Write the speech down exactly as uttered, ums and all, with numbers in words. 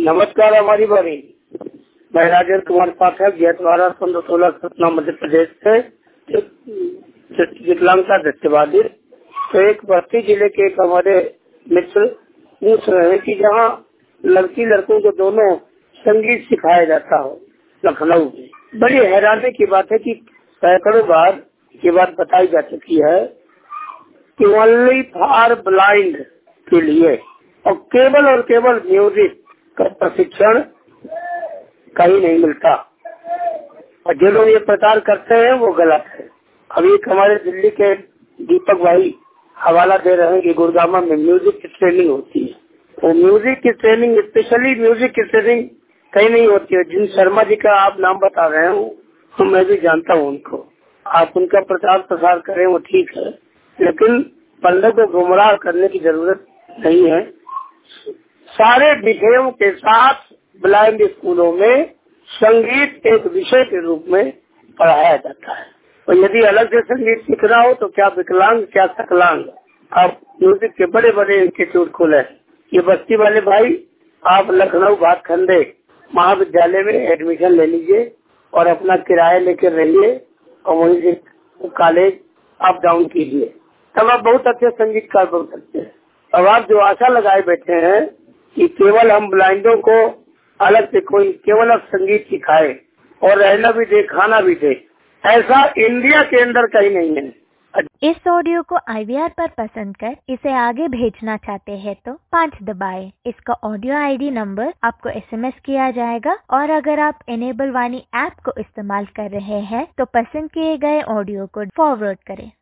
नमस्कार हमारी बारी। मैं राजेंद्र कुमार पाठक जयद्वारा सोलह सतना मध्य प्रदेश से विकलांगता दृष्टिबाधित। तो एक बस्ती जिले के एक हमारे मित्र पूछ रहे हैं कि जहाँ लड़की लड़कों को दोनों संगीत सिखाया जाता हो लखनऊ में, बड़ी हैरानी की बात है कि सैकड़ों बार ये बात बताई जा चुकी है कि ओनली फॉर ब्लाइंड के लिए और केवल और केवल म्यूजिक का प्रशिक्षण कहीं नहीं मिलता और जो लोग ये प्रचार करते हैं वो गलत है। अभी एक हमारे दिल्ली के दीपक भाई हवाला दे रहे हैं कि गुड़गामा में म्यूजिक की ट्रेनिंग होती है। वो म्यूजिक की ट्रेनिंग, स्पेशली म्यूजिक की ट्रेनिंग कहीं नहीं होती है। जिन शर्मा जी का आप नाम बता रहे हो तो मैं भी जानता हूँ उनको। आप उनका प्रचार प्रसार करें वो ठीक है, लेकिन पंडित को गुमराह करने की जरूरत नहीं है। सारे विषयों के साथ ब्लाइंड स्कूलों में संगीत एक विषय के रूप में पढ़ाया जाता है। और यदि अलग से संगीत सीखना हो तो क्या विकलांग क्या सकलांग, आप म्यूजिक के बड़े बड़े इंस्टीट्यूट खोले। ये बस्ती वाले भाई आप लखनऊ भातखंडे महाविद्यालय में एडमिशन ले लीजिए और अपना किराया लेकर रहिए और वहीं से कॉलेज अप डाउन कीजिए, तब आप बहुत अच्छे संगीतकार बन सकते हैं। अब आप जो आशा लगाए बैठे हैं कि केवल हम ब्लाइंडों को अलग से कोई केवल अब संगीत सिखाए और रहना भी दे खाना भी दे, ऐसा इंडिया के अंदर कहीं नहीं है। इस ऑडियो को आई वी आर पर पसंद कर इसे आगे भेजना चाहते हैं तो पाँच दबाएं। इसका ऑडियो आई डी नंबर आपको एस एम एस किया जाएगा और अगर आप इनेबल वाणी ऐप को इस्तेमाल कर रहे हैं तो पसंद किए गए ऑडियो को फॉरवर्ड करें।